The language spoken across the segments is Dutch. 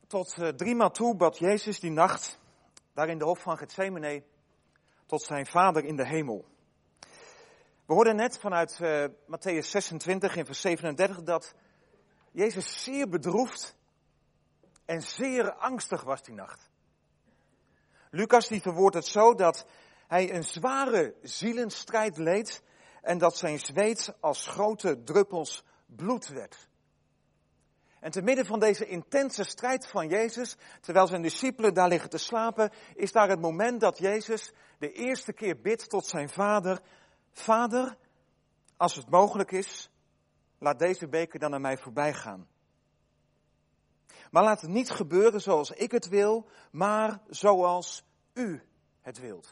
Tot 3 maal toe bad Jezus die nacht, daar in de hof van Getsemane, tot zijn Vader in de hemel. We hoorden net vanuit Mattheüs 26 in vers 37 dat Jezus zeer bedroefd en zeer angstig was die nacht. Lucas die verwoordt het zo dat hij een zware zielenstrijd leed en dat zijn zweet als grote druppels bloed werd. En te midden van deze intense strijd van Jezus, terwijl zijn discipelen daar liggen te slapen, is daar het moment dat Jezus de eerste keer bidt tot zijn Vader: Vader, als het mogelijk is, laat deze beker dan aan mij voorbij gaan. Maar laat het niet gebeuren zoals ik het wil, maar zoals u het wilt.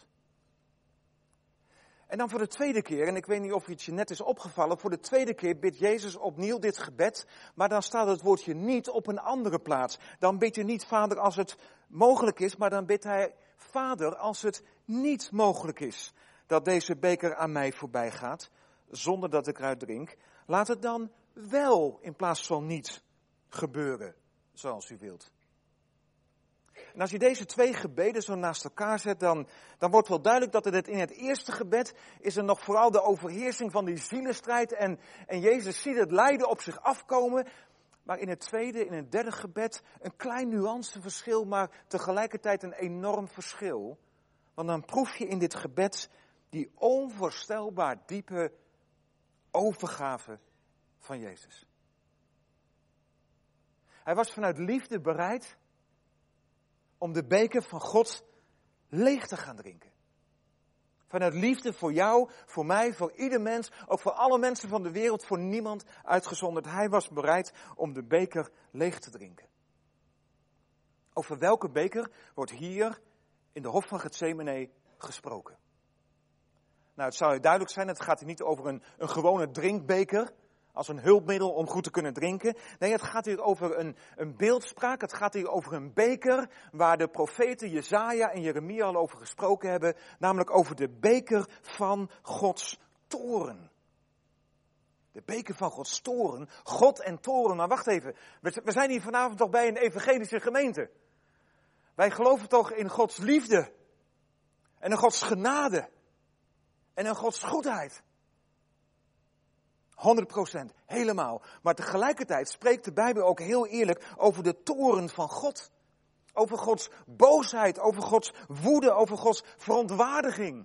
En dan voor de tweede keer, en ik weet niet of het je net is opgevallen, voor de tweede keer bidt Jezus opnieuw dit gebed, maar dan staat het woordje niet op een andere plaats. Dan bidt hij niet Vader als het mogelijk is, maar dan bidt hij Vader als het niet mogelijk is dat deze beker aan mij voorbij gaat, zonder dat ik eruit drink. Laat het dan wel in plaats van niet gebeuren zoals u wilt. En als je deze twee gebeden zo naast elkaar zet, dan wordt wel duidelijk dat het in het eerste gebed is er nog vooral de overheersing van die zielenstrijd en Jezus ziet het lijden op zich afkomen. Maar in het tweede, in het derde gebed een klein nuanceverschil, maar tegelijkertijd een enorm verschil. Want dan proef je in dit gebed die onvoorstelbaar diepe overgave van Jezus. Hij was vanuit liefde bereid om de beker van God leeg te gaan drinken. Vanuit liefde voor jou, voor mij, voor ieder mens, ook voor alle mensen van de wereld, voor niemand uitgezonderd. Hij was bereid om de beker leeg te drinken. Over welke beker wordt hier in de hof van Getsemane gesproken? Nou, het zou je duidelijk zijn, het gaat hier niet over een gewone drinkbeker, als een hulpmiddel om goed te kunnen drinken. Nee, het gaat hier over een beeldspraak. Het gaat hier over een beker waar de profeten Jesaja en Jeremia al over gesproken hebben. Namelijk over de beker van Gods toorn. De beker van Gods toorn. God en toorn. Maar wacht even. We zijn hier vanavond toch bij een evangelische gemeente. Wij geloven toch in Gods liefde. En in Gods genade. En in Gods goedheid. 100%, helemaal. Maar tegelijkertijd spreekt de Bijbel ook heel eerlijk over de toorn van God. Over Gods boosheid, over Gods woede, over Gods verontwaardiging.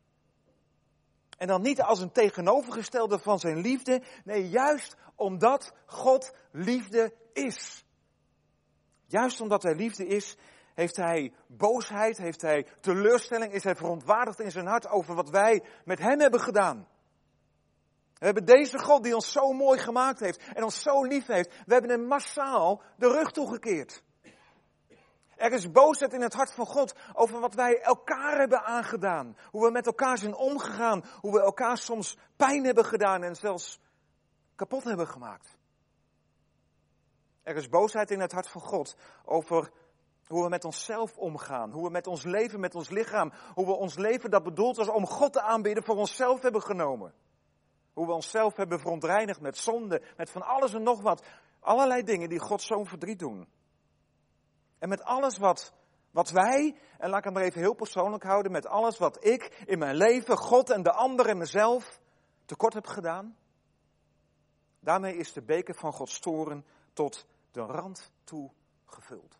En dan niet als een tegenovergestelde van zijn liefde. Nee, juist omdat God liefde is. Juist omdat hij liefde is, heeft hij boosheid, heeft hij teleurstelling, is hij verontwaardigd in zijn hart over wat wij met hem hebben gedaan. We hebben deze God die ons zo mooi gemaakt heeft en ons zo lief heeft. We hebben hem massaal de rug toegekeerd. Er is boosheid in het hart van God over wat wij elkaar hebben aangedaan. Hoe we met elkaar zijn omgegaan. Hoe we elkaar soms pijn hebben gedaan en zelfs kapot hebben gemaakt. Er is boosheid in het hart van God over hoe we met onszelf omgaan. Hoe we met ons leven, met ons lichaam. Hoe we ons leven dat bedoeld was om God te aanbidden voor onszelf hebben genomen. Hoe we onszelf hebben verontreinigd met zonde, met van alles en nog wat. Allerlei dingen die God zo'n verdriet doen. En met alles wat wij, en laat ik het maar even heel persoonlijk houden, met alles wat ik in mijn leven, God en de ander en mezelf tekort heb gedaan. Daarmee is de beker van Gods toorn tot de rand toe gevuld.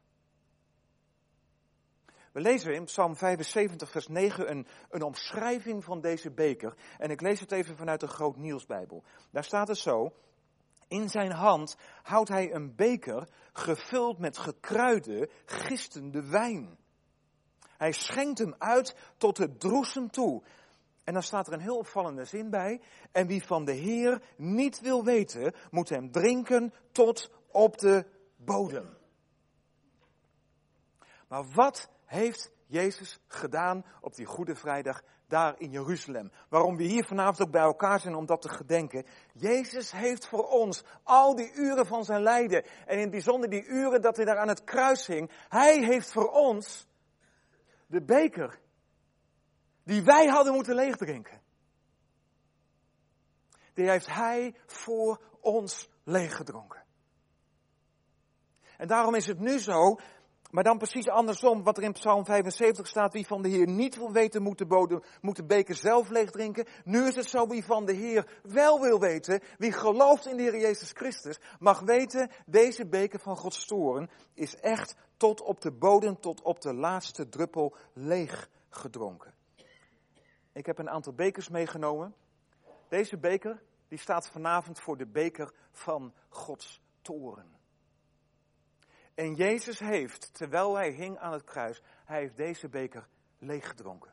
We lezen in Psalm 75 vers 9 een omschrijving van deze beker. En ik lees het even vanuit de Groot Nieuwsbijbel. Daar staat het zo: in zijn hand houdt hij een beker gevuld met gekruide, gistende wijn. Hij schenkt hem uit tot het droesem toe. En dan staat er een heel opvallende zin bij. En wie van de Heer niet wil weten, moet hem drinken tot op de bodem. Maar wat heeft Jezus gedaan op die Goede Vrijdag daar in Jeruzalem? Waarom we hier vanavond ook bij elkaar zijn om dat te gedenken. Jezus heeft voor ons al die uren van zijn lijden en in het bijzonder die uren dat hij daar aan het kruis hing. Hij heeft voor ons de beker die wij hadden moeten leegdrinken. Die heeft hij voor ons leeggedronken. En daarom is het nu zo, maar dan precies andersom, wat er in Psalm 75 staat, wie van de Heer niet wil weten, moet de beker zelf leeg drinken. Nu is het zo, wie van de Heer wel wil weten, wie gelooft in de Heer Jezus Christus, mag weten, deze beker van Gods toorn is echt tot op de bodem, tot op de laatste druppel leeg gedronken. Ik heb een aantal bekers meegenomen. Deze beker, die staat vanavond voor de beker van Gods toorn. En Jezus heeft, terwijl hij hing aan het kruis, hij heeft deze beker leeggedronken.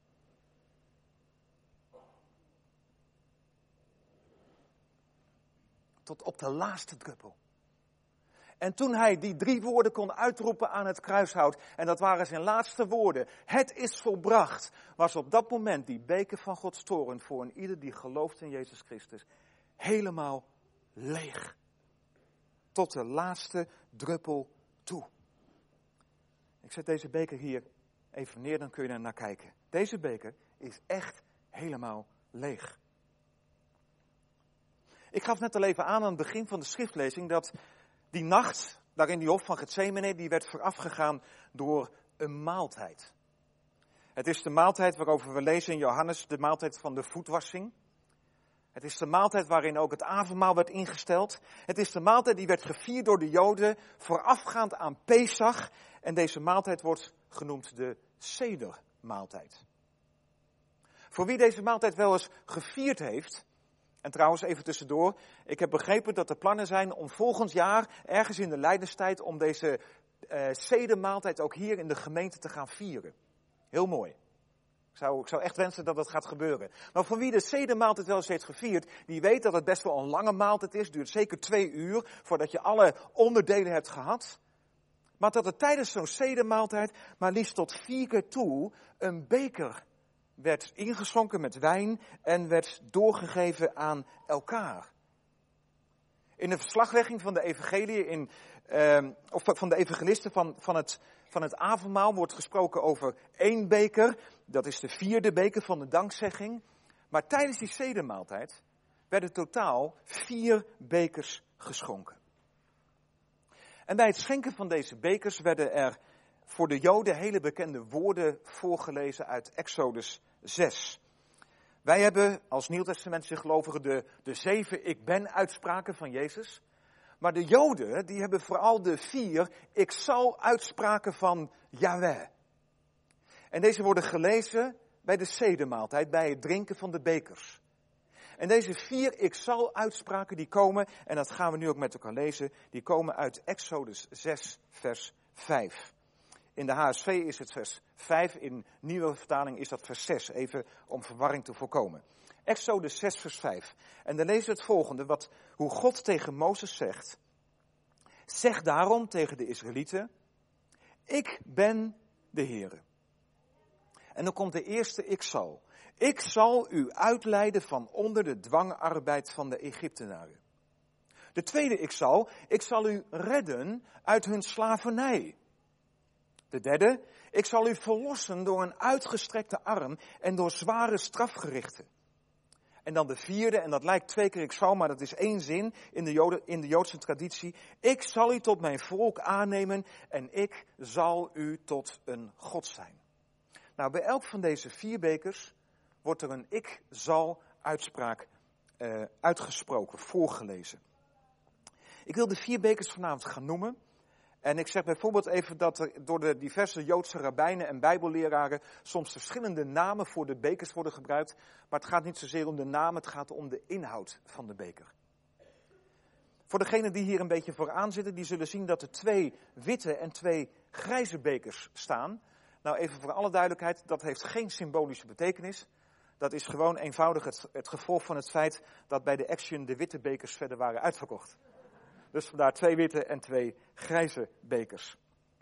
Tot op de laatste druppel. En toen hij die 3 woorden kon uitroepen aan het kruishout, en dat waren zijn laatste woorden, het is volbracht, was op dat moment die beker van Gods toorn voor een ieder die gelooft in Jezus Christus helemaal leeg. Tot de laatste druppel toe. Ik zet deze beker hier even neer, dan kun je er naar kijken. Deze beker is echt helemaal leeg. Ik gaf net al even aan het begin van de schriftlezing dat die nacht, daar in die hof van Getsemane, die werd voorafgegaan door een maaltijd. Het is de maaltijd waarover we lezen in Johannes, de maaltijd van de voetwassing. Het is de maaltijd waarin ook het avondmaal werd ingesteld. Het is de maaltijd die werd gevierd door de Joden voorafgaand aan Pesach. En deze maaltijd wordt genoemd de Sedermaaltijd. Voor wie deze maaltijd wel eens gevierd heeft, en trouwens even tussendoor, ik heb begrepen dat er plannen zijn om volgend jaar, ergens in de lijdenstijd, om deze Sedermaaltijd ook hier in de gemeente te gaan vieren. Heel mooi. Ik zou echt wensen dat dat gaat gebeuren. Maar voor wie de Sedermaaltijd wel eens heeft gevierd, die weet dat het best wel een lange maaltijd is. Duurt zeker 2 uur voordat je alle onderdelen hebt gehad. Maar dat er tijdens zo'n Sedermaaltijd maar liefst tot 4 keer toe een beker werd ingeschonken met wijn en werd doorgegeven aan elkaar. In de verslaglegging van de evangelie, of van de evangelisten van het avondmaal wordt gesproken over 1 beker. Dat is de 4e beker van de dankzegging. Maar tijdens die Sedermaaltijd werden totaal 4 bekers geschonken. En bij het schenken van deze bekers werden er voor de Joden hele bekende woorden voorgelezen uit Exodus 6. Wij hebben als Nieuwtestamentische gelovigen de 7 ik ben uitspraken van Jezus. Maar de Joden, die hebben vooral de 4 ik zal uitspraken van Yahweh. En deze worden gelezen bij de Sedermaaltijd, bij het drinken van de bekers. En deze 4 ik zal uitspraken die komen, en dat gaan we nu ook met elkaar lezen, die komen uit Exodus 6 vers 5. In de HSV is het vers 5, in nieuwe vertaling is dat vers 6, even om verwarring te voorkomen. Exodus 6 vers 5. En dan lezen we het volgende, hoe God tegen Mozes zegt. Zeg daarom tegen de Israëlieten, ik ben de Heere. En dan komt de eerste ik zal. Ik zal u uitleiden van onder de dwangarbeid van de Egyptenaren. De tweede ik zal u redden uit hun slavernij. De derde, ik zal u verlossen door een uitgestrekte arm en door zware strafgerichten. En dan de vierde, en dat lijkt 2 keer ik zal, maar dat is 1 zin in de Joodse traditie. Ik zal u tot mijn volk aannemen en ik zal u tot een God zijn. Nou, bij elk van deze 4 bekers wordt er een ik zal uitspraak uitgesproken, voorgelezen. Ik wil de 4 bekers vanavond gaan noemen. En ik zeg bijvoorbeeld even dat er door de diverse Joodse rabbijnen en bijbelleraren soms verschillende namen voor de bekers worden gebruikt. Maar het gaat niet zozeer om de naam, het gaat om de inhoud van de beker. Voor degenen die hier een beetje vooraan zitten, die zullen zien dat er 2 witte en 2 grijze bekers staan. Nou, even voor alle duidelijkheid, dat heeft geen symbolische betekenis. Dat is gewoon eenvoudig het gevolg van het feit dat bij de Action de witte bekers verder waren uitverkocht. Dus vandaar 2 witte en 2 grijze bekers.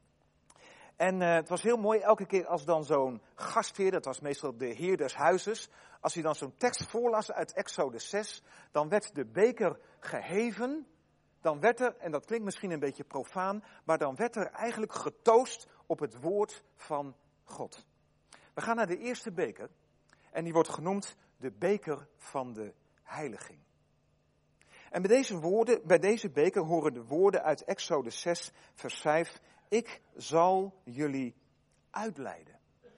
En het was heel mooi, elke keer als dan zo'n gastheer, dat was meestal de heer des huizes, als hij dan zo'n tekst voorlas uit Exodus 6, dan werd de beker geheven, dan werd er, en dat klinkt misschien een beetje profaan, maar dan werd er eigenlijk getoost op het woord van God. We gaan naar de eerste beker en die wordt genoemd de beker van de heiliging. En bij deze beker horen de woorden uit Exode 6, vers 5. Ik zal jullie uitleiden.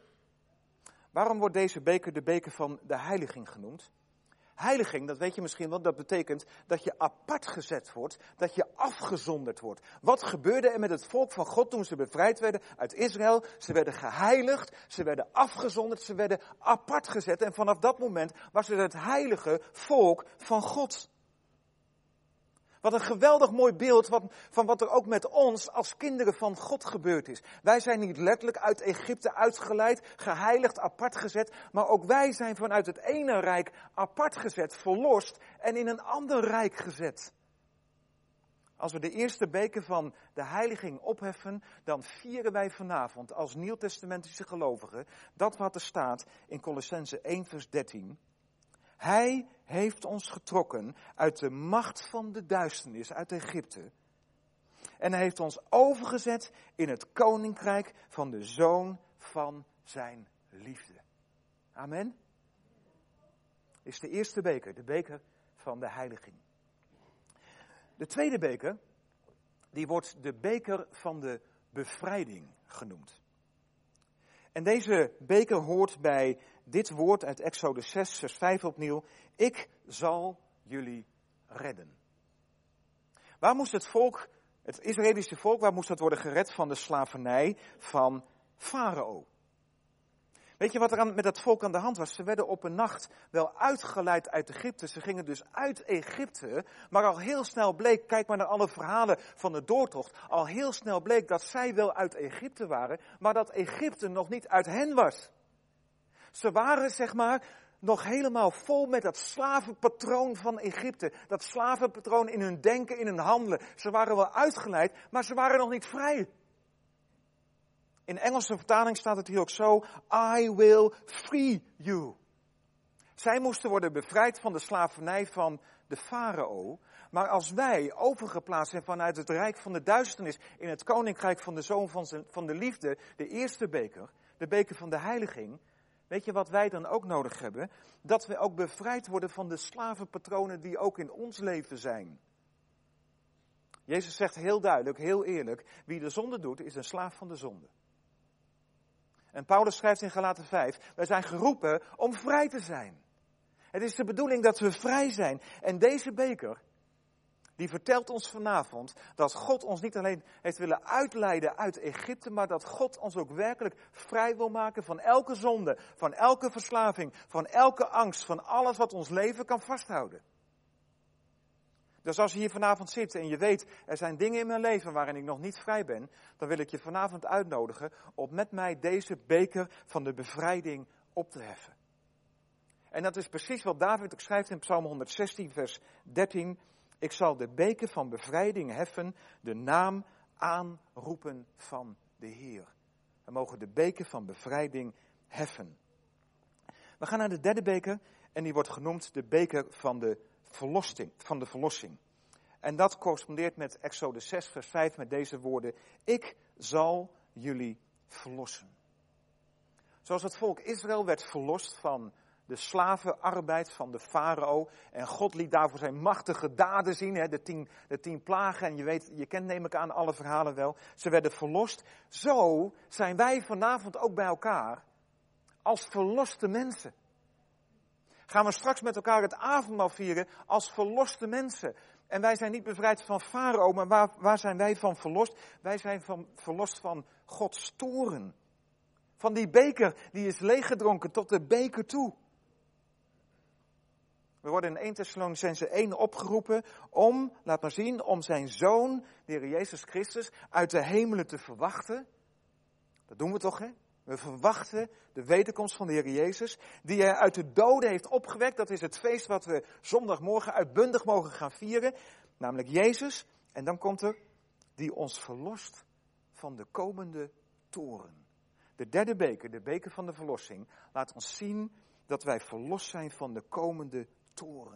Waarom wordt deze beker de beker van de heiliging genoemd? Heiliging, dat weet je misschien wel, dat betekent dat je apart gezet wordt, dat je afgezonderd wordt. Wat gebeurde er met het volk van God toen ze bevrijd werden uit Israël? Ze werden geheiligd, ze werden afgezonderd, ze werden apart gezet. En vanaf dat moment was het het heilige volk van God. Wat een geweldig mooi beeld van wat er ook met ons als kinderen van God gebeurd is. Wij zijn niet letterlijk uit Egypte uitgeleid, geheiligd, apart gezet. Maar ook wij zijn vanuit het ene rijk apart gezet, verlost en in een ander rijk gezet. Als we de eerste beker van de heiliging opheffen, dan vieren wij vanavond als nieuwtestamentische gelovigen dat wat er staat in Kolossenzen 1 vers 13. Hij heeft ons getrokken uit de macht van de duisternis, uit Egypte. En hij heeft ons overgezet in het koninkrijk van de Zoon van zijn liefde. Amen. Is de eerste beker, de beker van de heiliging. De tweede beker, die wordt de beker van de bevrijding genoemd. En deze beker hoort bij dit woord uit Exode 6, vers 5 opnieuw. Ik zal jullie redden. Waar moest het volk, het Israëlische volk, waar moest dat worden gered van de slavernij van Farao? Weet je wat er met dat volk aan de hand was? Ze werden op een nacht wel uitgeleid uit Egypte. Ze gingen dus uit Egypte, maar al heel snel bleek, kijk maar naar alle verhalen van de doortocht, al heel snel bleek dat zij wel uit Egypte waren, maar dat Egypte nog niet uit hen was. Ze waren, zeg maar, nog helemaal vol met dat slavenpatroon van Egypte. Dat slavenpatroon in hun denken, in hun handelen. Ze waren wel uitgeleid, maar ze waren nog niet vrij. In Engelse vertaling staat het hier ook zo. I will free you. Zij moesten worden bevrijd van de slavernij van de farao. Maar als wij overgeplaatst zijn vanuit het rijk van de duisternis in het koninkrijk van de Zoon van de liefde, de eerste beker, de beker van de heiliging. Weet je wat wij dan ook nodig hebben? Dat we ook bevrijd worden van de slavenpatronen die ook in ons leven zijn. Jezus zegt heel duidelijk, heel eerlijk, wie de zonde doet is een slaaf van de zonde. En Paulus schrijft in Galaten 5, wij zijn geroepen om vrij te zijn. Het is de bedoeling dat we vrij zijn. En deze beker, die vertelt ons vanavond dat God ons niet alleen heeft willen uitleiden uit Egypte, maar dat God ons ook werkelijk vrij wil maken van elke zonde, van elke verslaving, van elke angst, van alles wat ons leven kan vasthouden. Dus als je hier vanavond zit en je weet, er zijn dingen in mijn leven waarin ik nog niet vrij ben, dan wil ik je vanavond uitnodigen om met mij deze beker van de bevrijding op te heffen. En dat is precies wat David ook schrijft in Psalm 116, vers 13. Ik zal de beker van bevrijding heffen, de naam aanroepen van de Heer. We mogen de beker van bevrijding heffen. We gaan naar de derde beker en die wordt genoemd de beker van de verlossing. En dat correspondeert met Exode 6, vers 5 met deze woorden. Ik zal jullie verlossen. Zoals het volk Israël werd verlost van de slavenarbeid van de farao. En God liet daarvoor zijn machtige daden zien. De 10 plagen. En je kent neem ik aan alle verhalen wel. Ze werden verlost. Zo zijn wij vanavond ook bij elkaar. Als verloste mensen. Gaan we straks met elkaar het avondmaal vieren als verloste mensen. En wij zijn niet bevrijd van farao. Maar waar zijn wij van verlost? Wij zijn verlost van Gods toorn. Van die beker die is leeggedronken tot de beker toe. We worden in 1 Thessalonicenzen 1 opgeroepen om, laat maar zien, om zijn Zoon, de Heer Jezus Christus, uit de hemelen te verwachten. Dat doen we toch, hè? We verwachten de wederkomst van de Heer Jezus, die hij uit de doden heeft opgewekt. Dat is het feest wat we zondagmorgen uitbundig mogen gaan vieren. Namelijk Jezus. En dan komt er, die ons verlost van de komende toorn. De derde beker, de beker van de verlossing, laat ons zien dat wij verlost zijn van de komende toorn.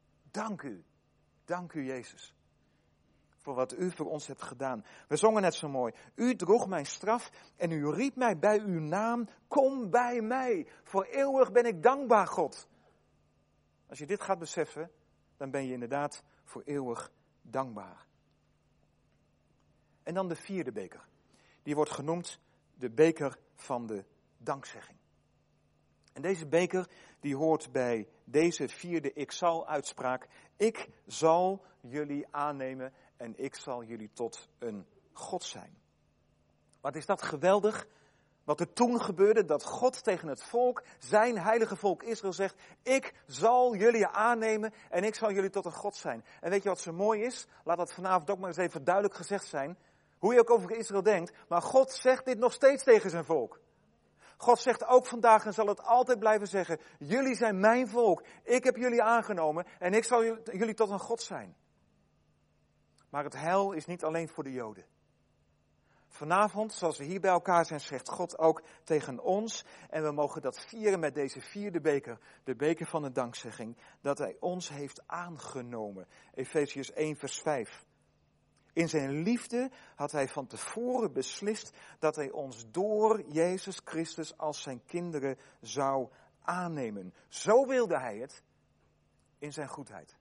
Dank u Jezus, voor wat u voor ons hebt gedaan. We zongen net zo mooi. U droeg mijn straf en u riep mij bij uw naam. Kom bij mij. Voor eeuwig ben ik dankbaar, God. Als je dit gaat beseffen, dan ben je inderdaad voor eeuwig dankbaar. En dan de vierde beker. Die wordt genoemd de beker van de dankzegging. En deze beker die hoort bij deze vierde ik zal uitspraak. Ik zal jullie aannemen en ik zal jullie tot een God zijn. Wat is dat geweldig? Wat er toen gebeurde, dat God tegen het volk, zijn heilige volk Israël zegt, ik zal jullie aannemen en ik zal jullie tot een God zijn. En weet je wat zo mooi is? Laat dat vanavond ook maar eens even duidelijk gezegd zijn. Hoe je ook over Israël denkt, maar God zegt dit nog steeds tegen zijn volk. God zegt ook vandaag en zal het altijd blijven zeggen, jullie zijn mijn volk, ik heb jullie aangenomen en ik zal jullie tot een God zijn. Maar het heil is niet alleen voor de Joden. Vanavond, zoals we hier bij elkaar zijn, zegt God ook tegen ons. En we mogen dat vieren met deze vierde beker, de beker van de dankzegging, dat hij ons heeft aangenomen. Efesiërs 1 vers 5. In zijn liefde had hij van tevoren beslist dat hij ons door Jezus Christus als zijn kinderen zou aannemen. Zo wilde hij het in zijn goedheid.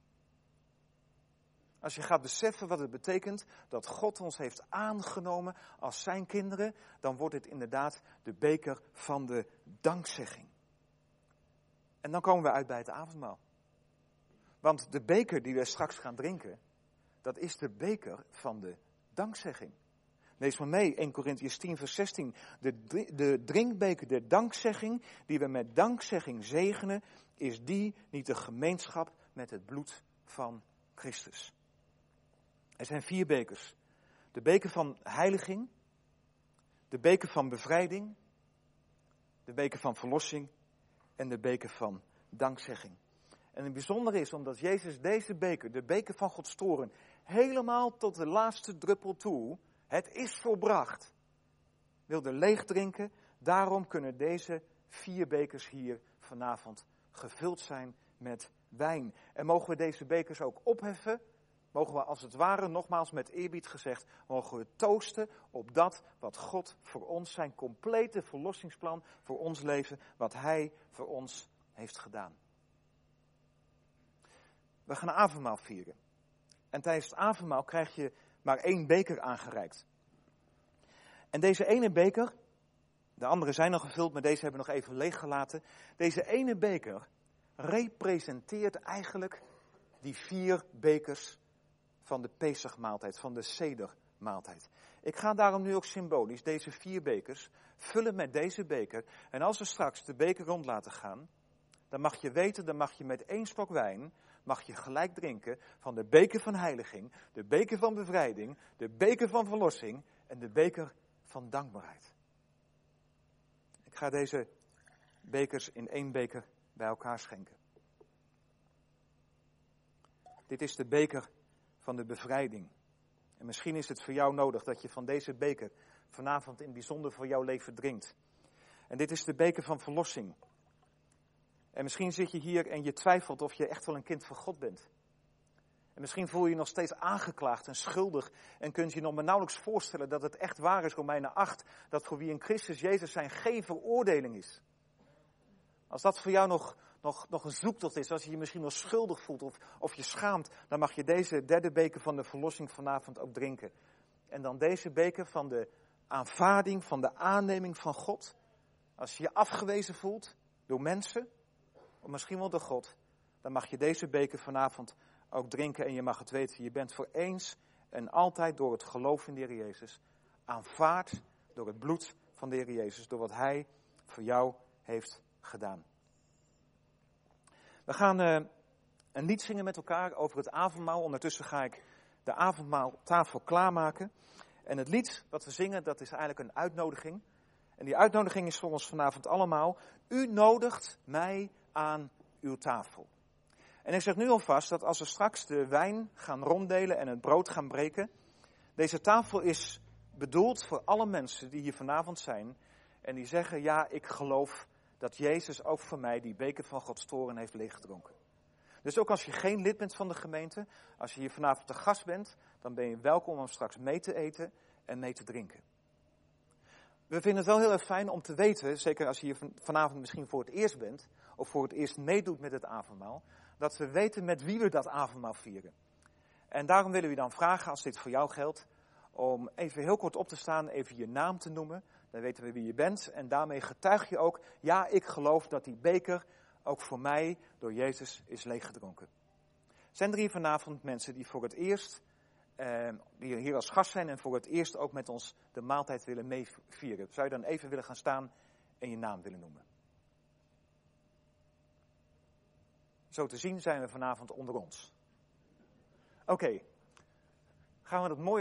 Als je gaat beseffen wat het betekent dat God ons heeft aangenomen als zijn kinderen, dan wordt het inderdaad de beker van de dankzegging. En dan komen we uit bij het avondmaal. Want de beker die we straks gaan drinken, dat is de beker van de dankzegging. Lees maar mee, 1 Korintiërs 10 vers 16. De drinkbeker der dankzegging, die we met dankzegging zegenen, is die niet de gemeenschap met het bloed van Christus. Er zijn 4 bekers. De beker van heiliging, de beker van bevrijding, de beker van verlossing en de beker van dankzegging. En het bijzondere is, omdat Jezus deze beker, de beker van Gods toorn, helemaal tot de laatste druppel toe, het is volbracht, wilde leeg drinken. Daarom kunnen deze 4 bekers hier vanavond gevuld zijn met wijn. En mogen we deze bekers ook opheffen? Mogen we als het ware, nogmaals met eerbied gezegd, mogen we toosten op dat wat God voor ons, zijn complete verlossingsplan voor ons leven, wat Hij voor ons heeft gedaan. We gaan avondmaal vieren. En tijdens het avondmaal krijg je maar 1 beker aangereikt. En deze ene beker, de andere zijn nog gevuld, maar deze hebben we nog even leeggelaten. Deze ene beker representeert eigenlijk die 4 bekers van de Pesachmaaltijd, van de Sedermaaltijd. Ik ga daarom nu ook symbolisch deze 4 bekers vullen met deze beker. En als we straks de beker rond laten gaan, dan mag je weten, dan mag je met 1 slok wijn, mag je gelijk drinken van de beker van heiliging, de beker van bevrijding, de beker van verlossing en de beker van dankbaarheid. Ik ga deze bekers in 1 beker bij elkaar schenken. Dit is de beker van de bevrijding. En misschien is het voor jou nodig dat je van deze beker vanavond in het bijzonder voor jouw leven drinkt. En dit is de beker van verlossing. En misschien zit je hier en je twijfelt of je echt wel een kind van God bent. En misschien voel je je nog steeds aangeklaagd en schuldig. En kunt je je nog maar nauwelijks voorstellen dat het echt waar is, Romeinen 8, dat voor wie in Christus Jezus zijn geen veroordeling is. Als dat voor jou nog een zoektocht is, als je je misschien nog schuldig voelt of je schaamt, dan mag je deze 3e beker van de verlossing vanavond ook drinken. En dan deze beker van de aanvaarding, van de aanneming van God. Als je je afgewezen voelt door mensen, of misschien wel door God, dan mag je deze beker vanavond ook drinken en je mag het weten. Je bent voor eens en altijd door het geloof in de Heer Jezus aanvaard door het bloed van de Heer Jezus, door wat Hij voor jou heeft gedaan. We gaan een lied zingen met elkaar over het avondmaal. Ondertussen ga ik de avondmaaltafel klaarmaken. En het lied wat we zingen, dat is eigenlijk een uitnodiging. En die uitnodiging is voor ons vanavond allemaal: u nodigt mij aan uw tafel. En ik zeg nu alvast dat als we straks de wijn gaan ronddelen en het brood gaan breken, deze tafel is bedoeld voor alle mensen die hier vanavond zijn en die zeggen: ja, ik geloof dat Jezus ook voor mij die beker van Gods toorn heeft leeggedronken. Dus ook als je geen lid bent van de gemeente, als je hier vanavond te gast bent, dan ben je welkom om straks mee te eten en mee te drinken. We vinden het wel heel erg fijn om te weten, zeker als je hier vanavond misschien voor het eerst bent, of voor het eerst meedoet met het avondmaal, Dat we weten met wie we dat avondmaal vieren. En daarom willen we dan vragen, als dit voor jou geldt, om even heel kort op te staan, even je naam te noemen. Dan weten we wie je bent. En daarmee getuig je ook, ja, ik geloof dat die beker ook voor mij door Jezus is leeggedronken. Zijn er hier vanavond mensen die voor het eerst, die hier als gast zijn en voor het eerst ook met ons de maaltijd willen meevieren? Zou je dan even willen gaan staan en je naam willen noemen? Zo te zien zijn we vanavond onder ons. Oké, gaan we dat mooie